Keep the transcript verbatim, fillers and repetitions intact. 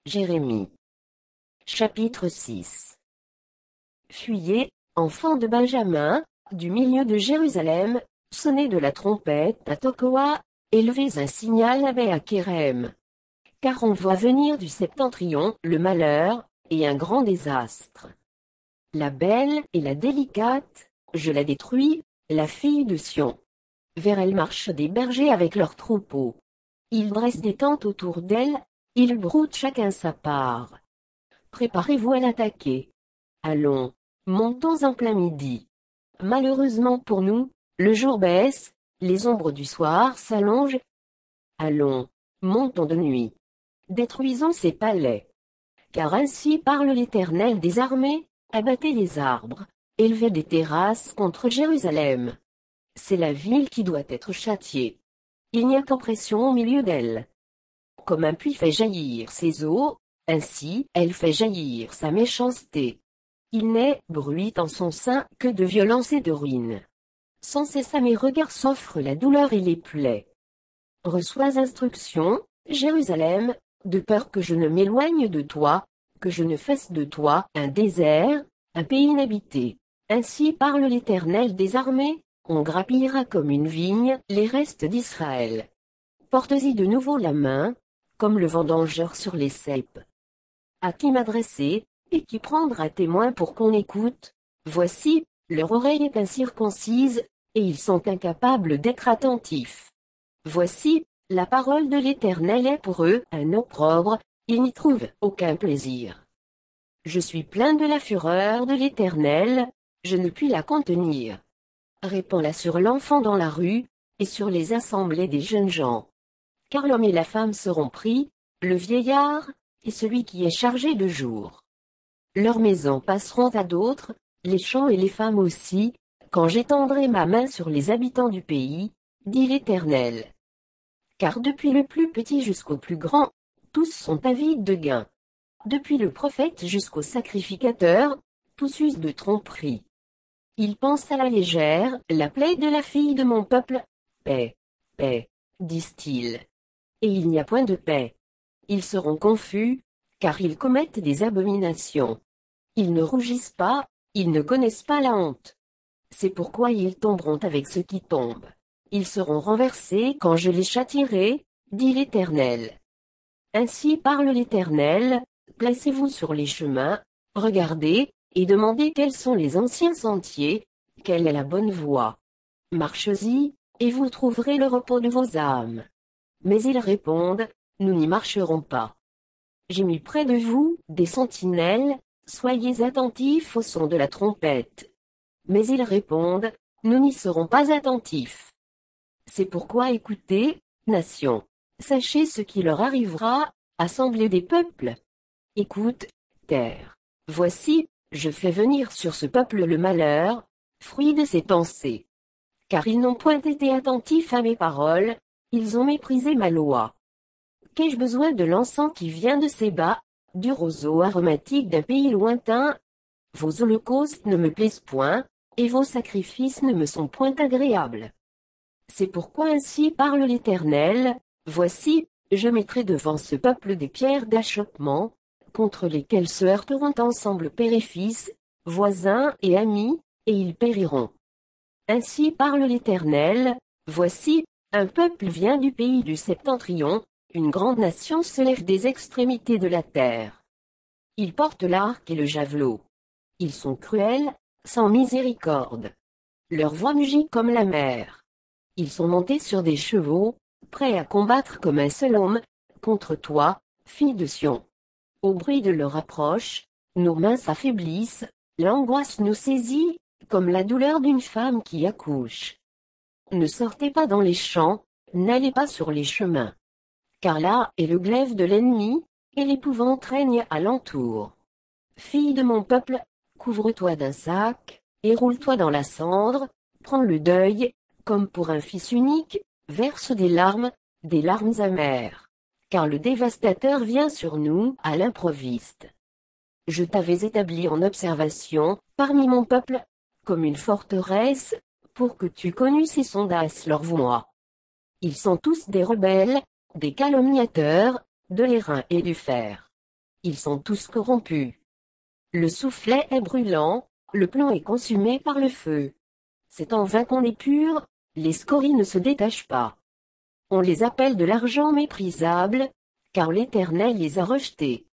Jérémie. Chapitre six. Fuyez, enfants de Benjamin, du milieu de Jérusalem, sonnez de la trompette à Tokoa, élevez un signal à Béa-Kérem. Car on voit venir du septentrion le malheur, et un grand désastre. La belle et la délicate, je la détruis, la fille de Sion. Vers elle marchent des bergers avec leurs troupeaux. Ils dressent des tentes autour d'elle, ils broutent chacun sa part. Préparez-vous à l'attaquer. Allons, montons en plein midi. Malheureusement pour nous, le jour baisse, les ombres du soir s'allongent. Allons, montons de nuit. Détruisons ces palais. Car ainsi parle l'Éternel des armées, abattez les arbres, élevez des terrasses contre Jérusalem. C'est la ville qui doit être châtiée. Il n'y a qu'oppression au milieu d'elle. Comme un puits fait jaillir ses eaux, ainsi elle fait jaillir sa méchanceté. Il n'est bruit en son sein que de violence et de ruine. Sans cesse à mes regards s'offrent la douleur et les plaies. Reçois instruction, Jérusalem, de peur que je ne m'éloigne de toi, que je ne fasse de toi un désert, un pays inhabité. Ainsi parle l'Éternel des armées, on grappillera comme une vigne les restes d'Israël. Porte-y de nouveau la main, comme le vendangeur sur les ceps. À qui m'adresser, et qui prendra témoin pour qu'on écoute? Voici, leur oreille est incirconcise, et ils sont incapables d'être attentifs. Voici, la parole de l'Éternel est pour eux un opprobre, ils n'y trouvent aucun plaisir. Je suis plein de la fureur de l'Éternel, je ne puis la contenir. Répands-la sur l'enfant dans la rue, et sur les assemblées des jeunes gens. Car l'homme et la femme seront pris, le vieillard, et celui qui est chargé de jour. Leurs maisons passeront à d'autres, les champs et les femmes aussi, quand j'étendrai ma main sur les habitants du pays, dit l'Éternel. Car depuis le plus petit jusqu'au plus grand, tous sont avides de gain. Depuis le prophète jusqu'au sacrificateur, tous usent de tromperie. Ils pensent à la légère la plaie de la fille de mon peuple. Paix, paix, disent-ils. Et il n'y a point de paix. Ils seront confus, car ils commettent des abominations. Ils ne rougissent pas, ils ne connaissent pas la honte. C'est pourquoi ils tomberont avec ceux qui tombent. Ils seront renversés quand je les châtierai, dit l'Éternel. Ainsi parle l'Éternel, placez-vous sur les chemins, regardez, et demandez quels sont les anciens sentiers, quelle est la bonne voie. Marchez-y, et vous trouverez le repos de vos âmes. Mais ils répondent, nous n'y marcherons pas. J'ai mis près de vous des sentinelles, soyez attentifs au son de la trompette. Mais ils répondent, nous n'y serons pas attentifs. C'est pourquoi écoutez, nation, sachez ce qui leur arrivera, assemblée des peuples. Écoute, terre. Voici, je fais venir sur ce peuple le malheur, fruit de ses pensées. Car ils n'ont point été attentifs à mes paroles, ils ont méprisé ma loi. Qu'ai-je besoin de l'encens qui vient de Séba, du roseau aromatique d'un pays lointain? Vos holocaustes ne me plaisent point, et vos sacrifices ne me sont point agréables. C'est pourquoi ainsi parle l'Éternel, voici, je mettrai devant ce peuple des pierres d'achoppement, contre lesquelles se heurteront ensemble père et fils, voisins et amis, et ils périront. Ainsi parle l'Éternel, voici, un peuple vient du pays du septentrion, une grande nation se lève des extrémités de la terre. Ils portent l'arc et le javelot. Ils sont cruels, sans miséricorde. Leur voix mugit comme la mer. Ils sont montés sur des chevaux, prêts à combattre comme un seul homme, contre toi, fille de Sion. Au bruit de leur approche, nos mains s'affaiblissent, l'angoisse nous saisit, comme la douleur d'une femme qui accouche. Ne sortez pas dans les champs, n'allez pas sur les chemins. Car là est le glaive de l'ennemi, et l'épouvante règne alentour. Fille de mon peuple, couvre-toi d'un sac, et roule-toi dans la cendre, prends le deuil, comme pour un fils unique, verse des larmes, des larmes amères. Car le dévastateur vient sur nous à l'improviste. Je t'avais établi en observation, parmi mon peuple, comme une forteresse, pour que tu connusses et sondasses leur voie. Ils sont tous des rebelles, des calomniateurs, de l'airain et du fer. Ils sont tous corrompus. Le soufflet est brûlant, le plan est consumé par le feu. C'est en vain qu'on épure, les scories ne se détachent pas. On les appelle de l'argent méprisable, car l'Éternel les a rejetés.